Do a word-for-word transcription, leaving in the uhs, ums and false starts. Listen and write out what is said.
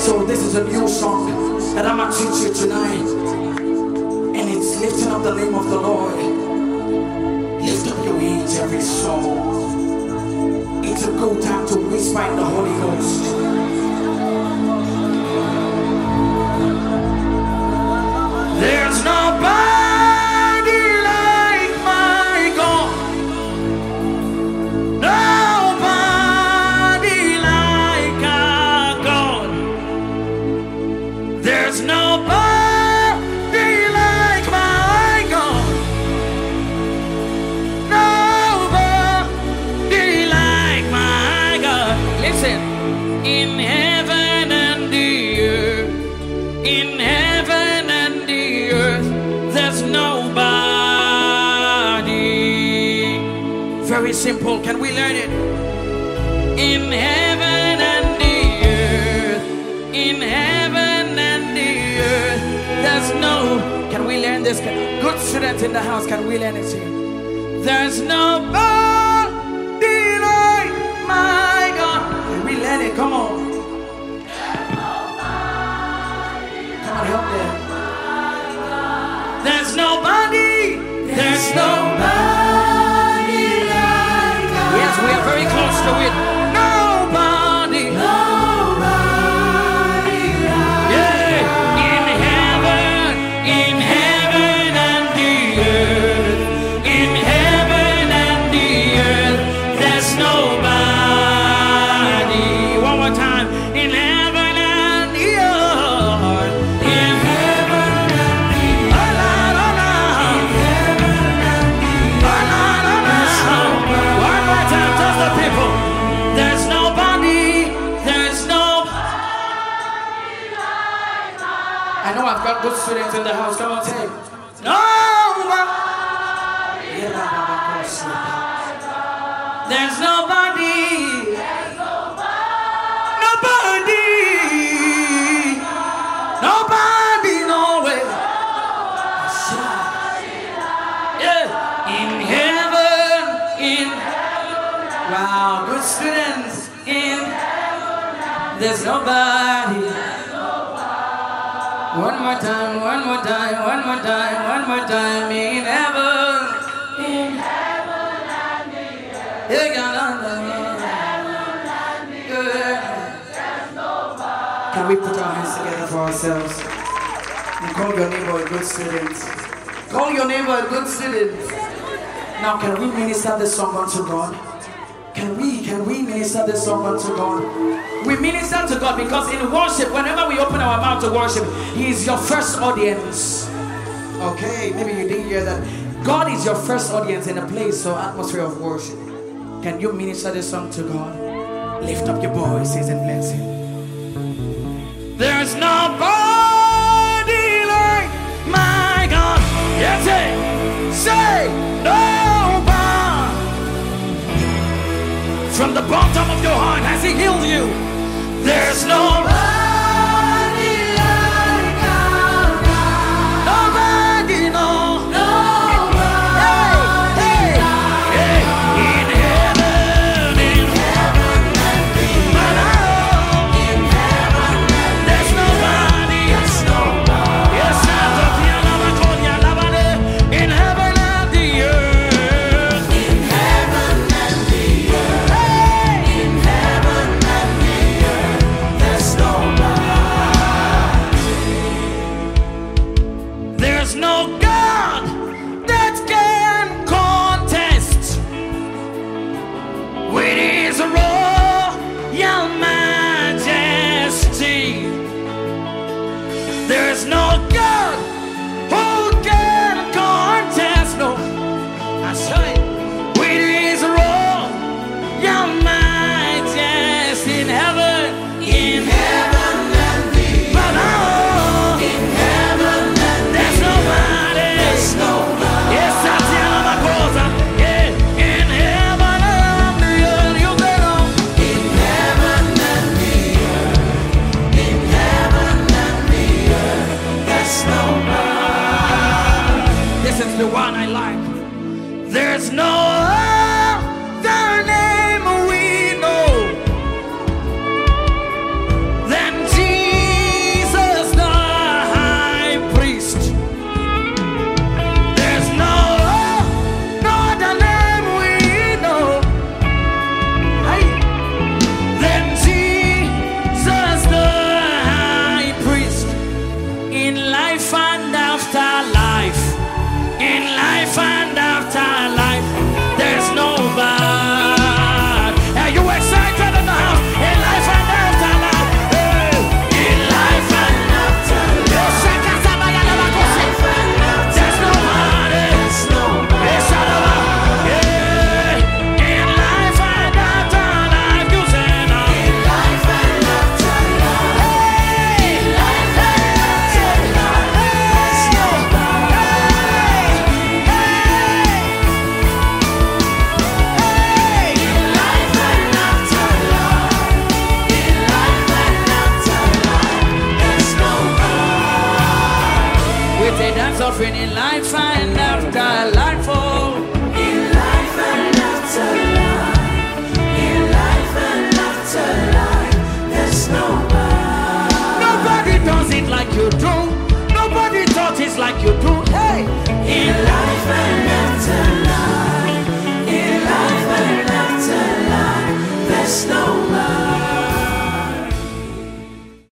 So this is a new song that I'm gonna teach you tonight, and it's lifting up the name of the Lord. Lift up your hands, every soul. It's a good time to whisper in the Holy Ghost. There's nobody like my God. Nobody like our God. There's nobody like my God. Nobody like my God. Listen, in heaven and the earth, in heaven and the earth, there's nobody. Very simple. Can we learn it? In heaven and the earth, in heaven and the earth, there's no. Can we learn this? Good students in the house, can we learn it here? There's nobody like my God. Can we learn it? Come on. Come on, help them. There's nobody. There's nobody like God. Yes, we are very close to it. Nobody. Nobody like yeah. In heaven, in heaven and the earth, in heaven and the earth, there's nobody. One more time. In heaven and the earth, in heaven and the earth, oh Lord, oh Lord, in heaven and the earth, oh Lord, oh Lord. One more time, just the people. There's nobody, there's nobody like I know I've got good students in the house. Come on, say. Nobody. There's nobody. Nobody. Nobody, no way. Yeah. In heaven, in wow, good students. In there's nobody. One more time, one more time, one more time, one more time. In heaven, in heaven and the earth. In heaven and the earth. There's nobody. Can we put our hands together for ourselves? And call your neighbor a good student. Call your neighbor a good student. Now, can we minister this song unto God? Can we, can we minister this song unto God? We minister to God because in worship, whenever we open our mouth to worship, He is your first audience. Okay, maybe you didn't hear that. God is your first audience in a place or atmosphere of worship. Can you minister this song to God? Lift up your voices and bless Him. There's nobody like my God. Yes, say, say nobody. From the bottom of your heart, has He healed you? There's nobody like our God. Nobody, no. Nobody. Hey, hey, hey. In heaven, in heaven and the earth. In heaven and there's nobody. There's nobody. Yes, in heaven and the earth. In heaven and the earth. In heaven and the earth. There's nobody. There's no God that can contest with His royal majesty. There's no God who can contest, no, I say, with His royal majesty in heaven, in heaven and the earth. In heaven and there's nobody. There's nobody. Yes, I tell them my cosa. Yeah, in heaven and the earth, you go. In heaven and the earth. In heaven and the earth. There's nobody. This is the one I like. There's no other name we know than Jesus. suffering in life and after life. Oh, In life and after life, in life and after life, there's nobody. nobody does it like you do. Nobody does it like you do.